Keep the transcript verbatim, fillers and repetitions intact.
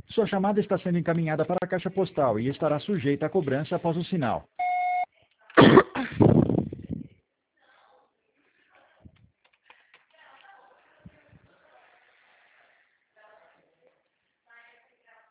Sua chamada está sendo encaminhada para a caixa postal e estará sujeita a cobrança após o sinal.